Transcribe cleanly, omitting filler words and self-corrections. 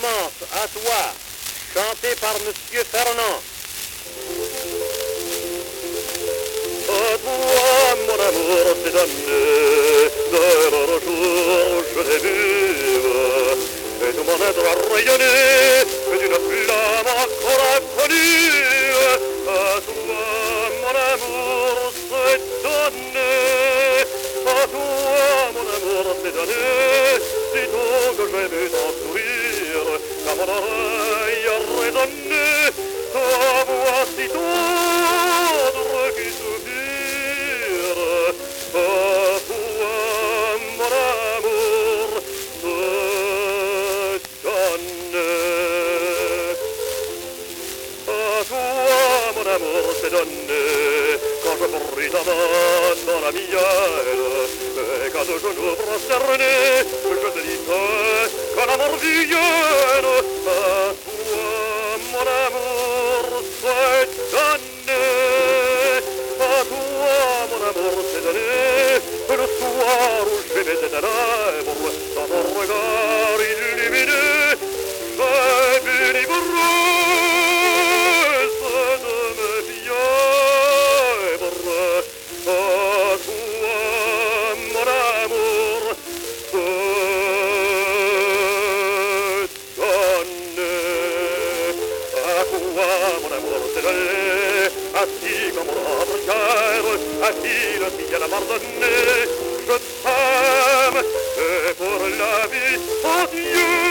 commence, à toi, chanté par Monsieur Fernand. À toi, mon amour, c'est donné, de l'autre jour, je l'ai vu, et tout mon être a rayonné, d'une flamme encore inconnue. À toi, mon amour, c'est donné, à toi, mon amour, c'est donné, sitôt que j'ai vu ton sourire, à mon oreille a résonné, ta voix si tendre qui soupire. À toi, mon amour, c'est donné. À toi, mon amour, c'est donné, quand je pris ta main dans la mienne, et qu'à deux genoux prosternés, je te disais que l'amour vienne. À toi, mon amour, c'est donné. À toi, mon amour, c'est donné, le soir où j'ai baisé tes lèvres, dans ton regard illuminé, j'ai vu l'ivresse de mes fièvres. À toi, mon amour, c'est donné. À toi, mon amour, c'est donné, assis comme notre cœur, à qui le ciel a pardonné. Je t'aime, et pour la vie entière.